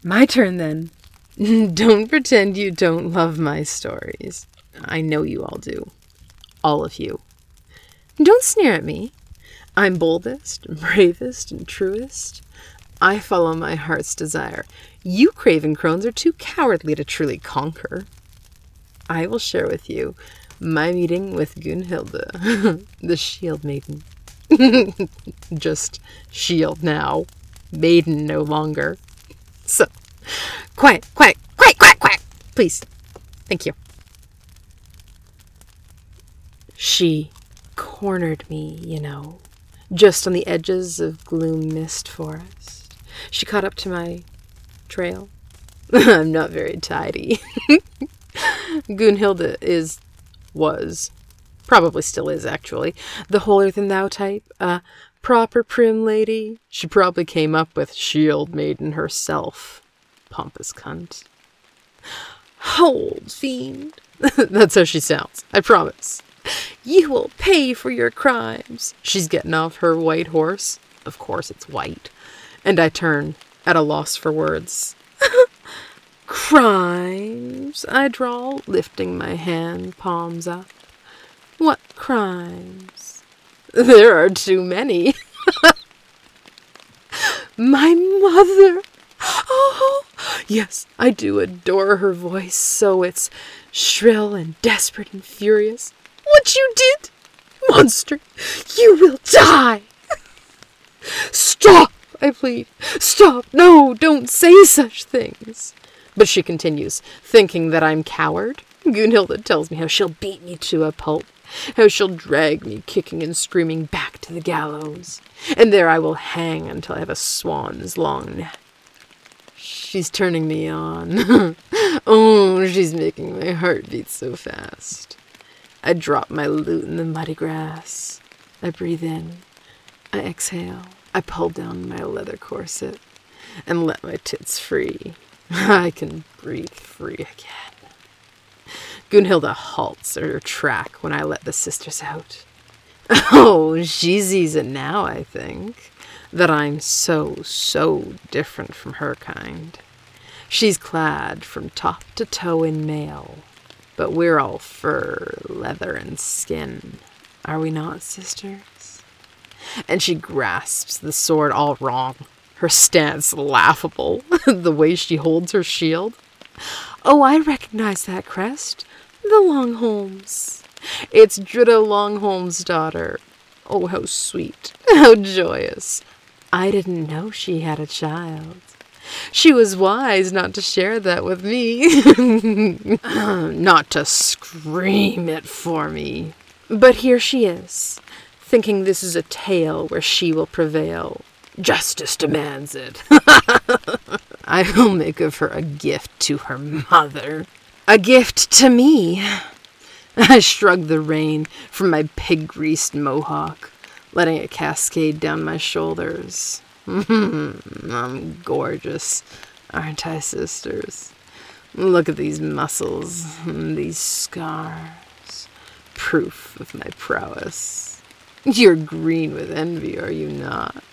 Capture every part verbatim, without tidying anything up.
My turn, then. Don't pretend you don't love my stories. I know you all do. All of you. Don't sneer at me. I'm boldest, and bravest, and truest. I follow my heart's desire. You craven crones are too cowardly to truly conquer. I will share with you my meeting with Gunhilda, the shield maiden. Just shield now. Maiden no longer. So, quiet, quiet, quiet, quiet, quiet, please. Thank you. She cornered me, you know, just on the edges of Gloom Mist Forest. She caught up to my trail. I'm not very tidy. Gunhilda is, was, probably still is actually, the holier-than-thou type, a proper prim lady. She probably came up with Shield Maiden herself. Pompous cunt. Hold, fiend. That's how she sounds, I promise. You will pay for your crimes. She's getting off her white horse. Of course it's white. And I turn, at a loss for words. Crimes, I drawl, lifting my hand palms up. What crimes? There are too many. My mother. Oh, yes, I do adore her voice, so it's shrill and desperate and furious. What you did? Monster, you will die. Stop, I plead. Stop. No, don't say such things. But she continues, thinking that I'm coward. Gunhilda tells me how she'll beat me to a pulp, how she'll drag me kicking and screaming back to the gallows, and there I will hang until I have a swan's long neck. She's turning me on. Oh, she's making my heart beat so fast. I drop my lute in the muddy grass. I breathe in. I exhale. I pull down my leather corset and let my tits free. I can breathe free again. Gunhilda halts her track when I let the sisters out. Oh, she sees it now, I think, that I'm so, so different from her kind. She's clad from top to toe in mail, but we're all fur, leather, and skin. Are we not, sisters? And she grasps the sword all wrong. Her stance laughable. The way she holds her shield. Oh, I recognize that crest. The Longholms. It's Dridda Longholm's daughter. Oh, how sweet. How joyous. I didn't know she had a child. She was wise not to share that with me. Not to scream it for me. But here she is, thinking this is a tale where she will prevail. Justice demands it. I will make of her a gift to her mother. A gift to me. I shrug the rein from my pig-greased mohawk, letting it cascade down my shoulders. I'm gorgeous, aren't I, sisters? Look at these muscles, these scars, proof of my prowess. You're green with envy, are you not?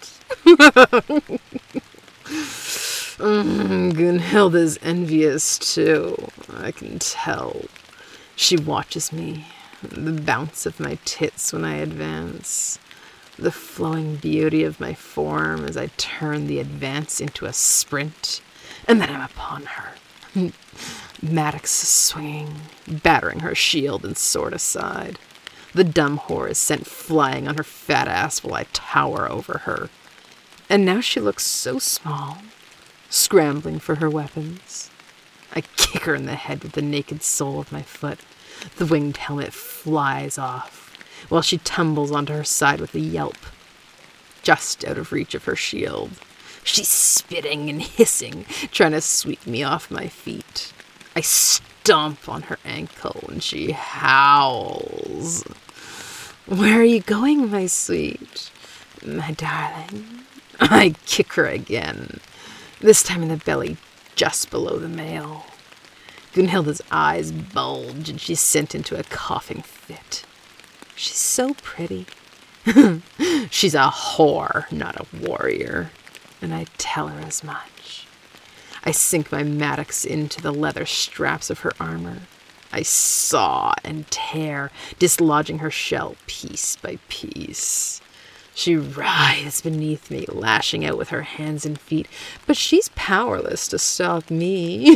mm, Gunhilda's envious, too, I can tell. She watches me, the bounce of my tits when I advance, the flowing beauty of my form as I turn the advance into a sprint, and then I'm upon her. Maddox is swinging, battering her shield and sword aside. The dumb whore is sent flying on her fat ass while I tower over her. And now she looks so small, scrambling for her weapons. I kick her in the head with the naked sole of my foot. The winged helmet flies off, while she tumbles onto her side with a yelp, just out of reach of her shield. She's spitting and hissing, trying to sweep me off my feet. I stomp on her ankle and she howls. Where are you going, my sweet? My darling. I kick her again, this time in the belly just below the mail. Gunhilda's eyes bulge and she's sent into a coughing fit. She's so pretty. She's a whore, not a warrior, and I tell her as much. I I sink my mattocks into the leather straps of her armor. I saw and tear, dislodging her shell piece by piece. She writhes beneath me, lashing out with her hands and feet, but she's powerless to stop me.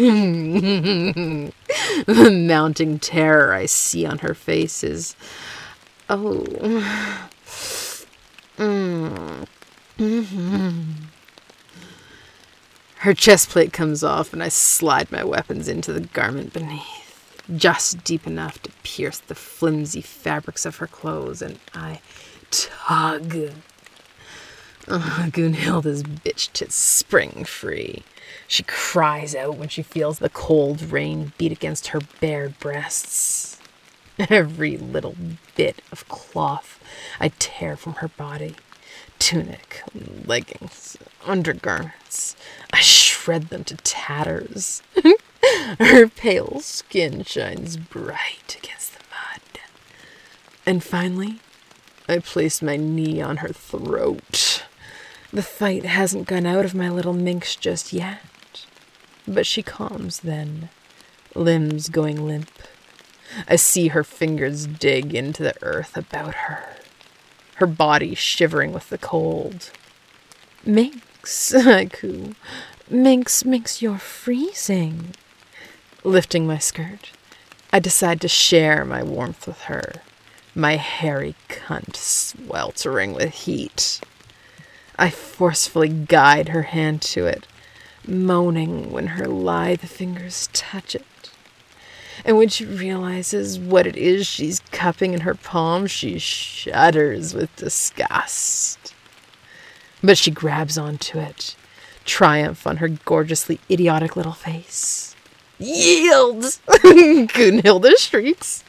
The mounting terror I see on her face is... Oh... Mm. Mm-hmm. Her chest plate comes off, and I slide my weapons into the garment beneath, just deep enough to pierce the flimsy fabrics of her clothes, and I tug. Oh, Gunhilda's bitch tits spring free. She cries out when she feels the cold rain beat against her bared breasts. Every little bit of cloth I tear from her body. Tunic, leggings, undergarments. I shred them to tatters. Her pale skin shines bright against the mud. And finally, I place my knee on her throat. The fight hasn't gone out of my little minx just yet. But she calms then, limbs going limp. I see her fingers dig into the earth about her, her body shivering with the cold. Minx, I coo. Minx, Minx, you're freezing. Lifting my skirt, I decide to share my warmth with her, my hairy cunt sweltering with heat. I forcefully guide her hand to it, moaning when her lithe fingers touch it. And when she realizes what it is she's cupping in her palm, she shudders with disgust. But she grabs onto it, triumph on her gorgeously idiotic little face. Yield! Gunhilda shrieks.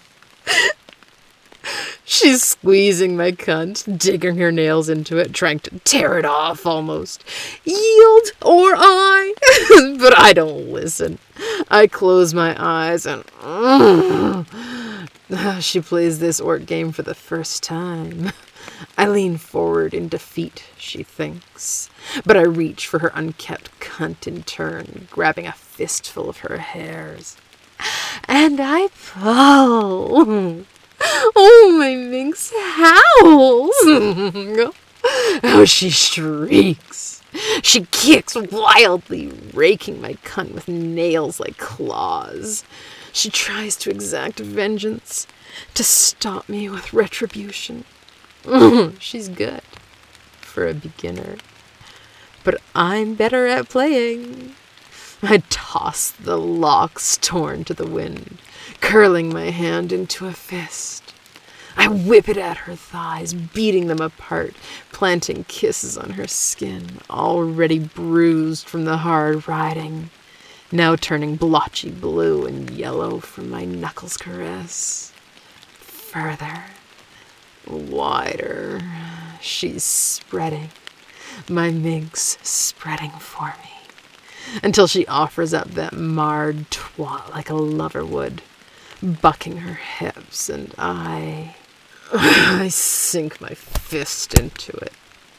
She's squeezing my cunt, digging her nails into it, trying to tear it off almost. Yield or I! But I don't listen. I close my eyes and... Uh, she plays this orc game for the first time. I lean forward in defeat, she thinks. But I reach for her unkept cunt in turn, grabbing a fistful of her hairs. And I pull... Oh, my minx howls. Oh, she shrieks. She kicks wildly, raking my cunt with nails like claws. She tries to exact vengeance, to stop me with retribution. She's good for a beginner. But I'm better at playing. I toss the locks torn to the wind, curling my hand into a fist. I whip it at her thighs, beating them apart, planting kisses on her skin, already bruised from the hard riding, now turning blotchy blue and yellow from my knuckles' caress. Further, wider, she's spreading, my minx spreading for me, until she offers up that marred twat like a lover would, bucking her hips, and I... I sink my fist into it.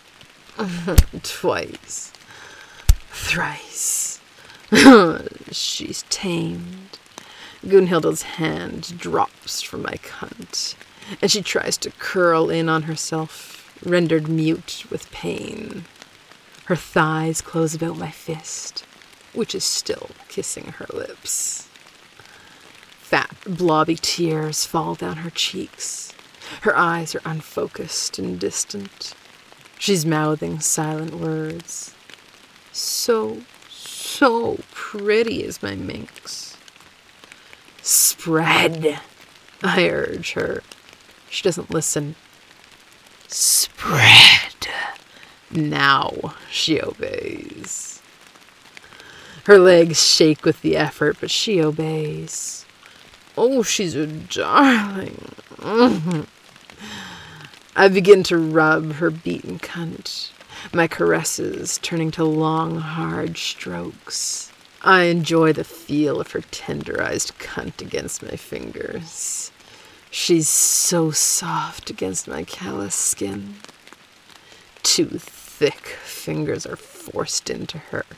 Twice. Thrice. She's tamed. Gunhilda's hand drops from my cunt, and she tries to curl in on herself, rendered mute with pain. Her thighs close about my fist, which is still kissing her lips. Fat, blobby tears fall down her cheeks. Her eyes are unfocused and distant. She's mouthing silent words. So, so pretty is my minx. Spread, I urge her. She doesn't listen. Spread. Now she obeys. Her legs shake with the effort, but she obeys. Oh, she's a darling. Mm-hmm. I begin to rub her beaten cunt, my caresses turning to long, hard strokes. I enjoy the feel of her tenderized cunt against my fingers. She's so soft against my callous skin. Two thick fingers are forced into her,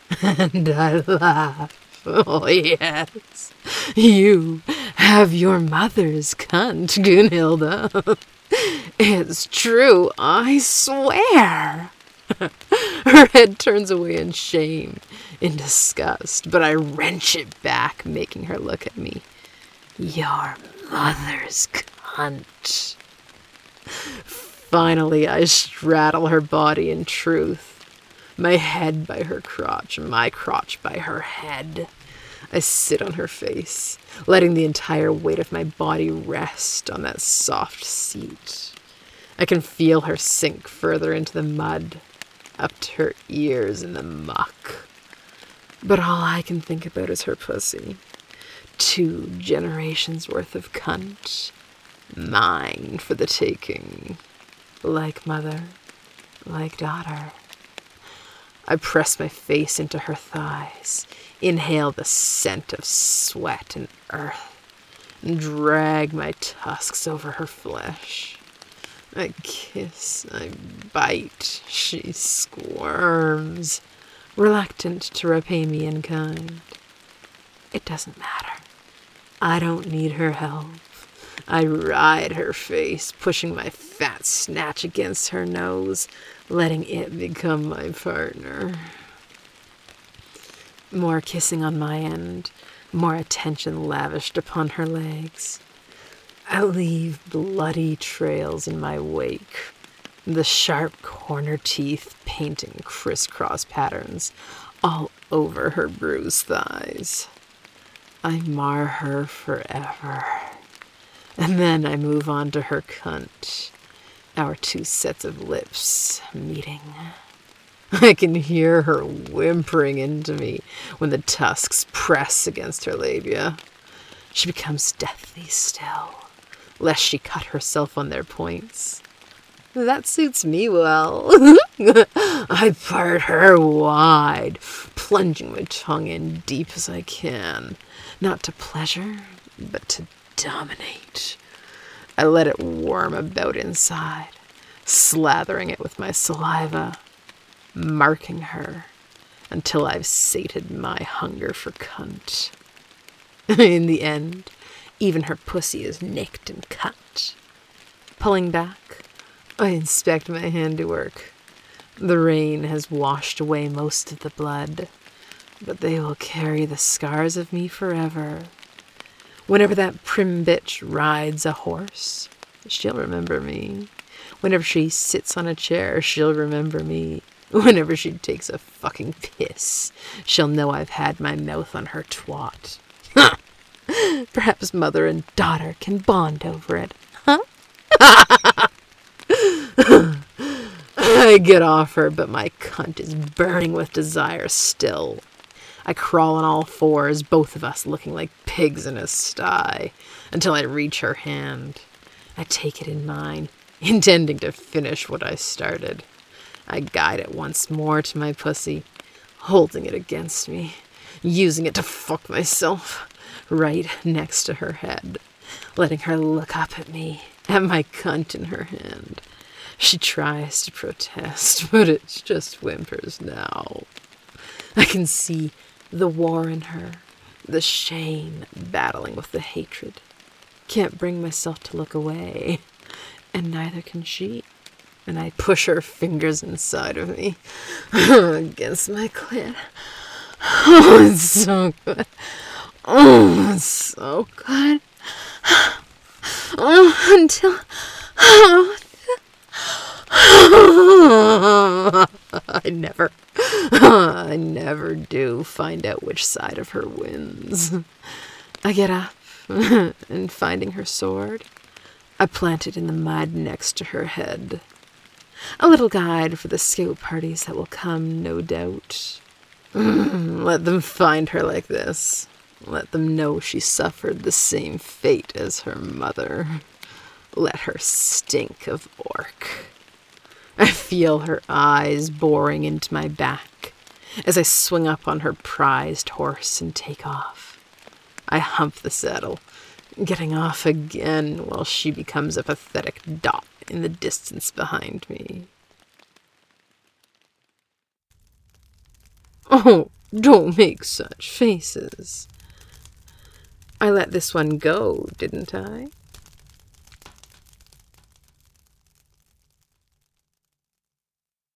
And I laugh. Oh, yes. You have your mother's cunt, Gunhilda. It's true, I swear. Her head turns away in shame, in disgust, but I wrench it back, making her look at me. Your mother's cunt. Finally, I straddle her body in truth. My head by her crotch, my crotch by her head. I sit on her face, letting the entire weight of my body rest on that soft seat. I can feel her sink further into the mud, up to her ears in the muck. But all I can think about is her pussy. Two generations worth of cunt. Mine for the taking. Like mother, like daughter. I press my face into her thighs, inhale the scent of sweat and earth, and drag my tusks over her flesh. I kiss, I bite, she squirms, reluctant to repay me in kind. It doesn't matter. I don't need her help. I ride her face, pushing my fat snatch against her nose, letting it become my partner. More kissing on my end, more attention lavished upon her legs. I leave bloody trails in my wake, the sharp corner teeth painting crisscross patterns all over her bruised thighs. I mar her forever. And then I move on to her cunt, our two sets of lips meeting. I can hear her whimpering into me when the tusks press against her labia. She becomes deathly still, lest she cut herself on their points. That suits me well. I part her wide, plunging my tongue in deep as I can, not to pleasure, but to dominate. I let it warm about inside, slathering it with my saliva, marking her until I've sated my hunger for cunt. In the end, even her pussy is nicked and cut. Pulling back, I inspect my handiwork. The rain has washed away most of the blood, but they will carry the scars of me forever. Whenever that prim bitch rides a horse, she'll remember me. Whenever she sits on a chair, she'll remember me. Whenever she takes a fucking piss, she'll know I've had my mouth on her twat. Perhaps mother and daughter can bond over it, huh? I get off her, but my cunt is burning with desire still. I crawl on all fours, both of us looking like pigs in a sty, until I reach her hand. I take it in mine, intending to finish what I started. I guide it once more to my pussy, holding it against me, using it to fuck myself, right next to her head, letting her look up at me, at my cunt in her hand. She tries to protest, but it just whimpers now. I can see the war in her, the shame battling with the hatred. Can't bring myself to look away, and neither can she. And I push her fingers inside of me, against my clit. Oh, it's so good. Oh, it's so good. Oh, until... Oh, I never, I never do find out which side of her wins. I get up, and finding her sword, I plant it in the mud next to her head. A little guide for the scout parties that will come, no doubt. Let them find her like this. Let them know she suffered the same fate as her mother. Let her stink of orc. I feel her eyes boring into my back as I swing up on her prized horse and take off. I hump the saddle, getting off again while she becomes a pathetic dot in the distance behind me. Oh, don't make such faces. I let this one go, didn't I?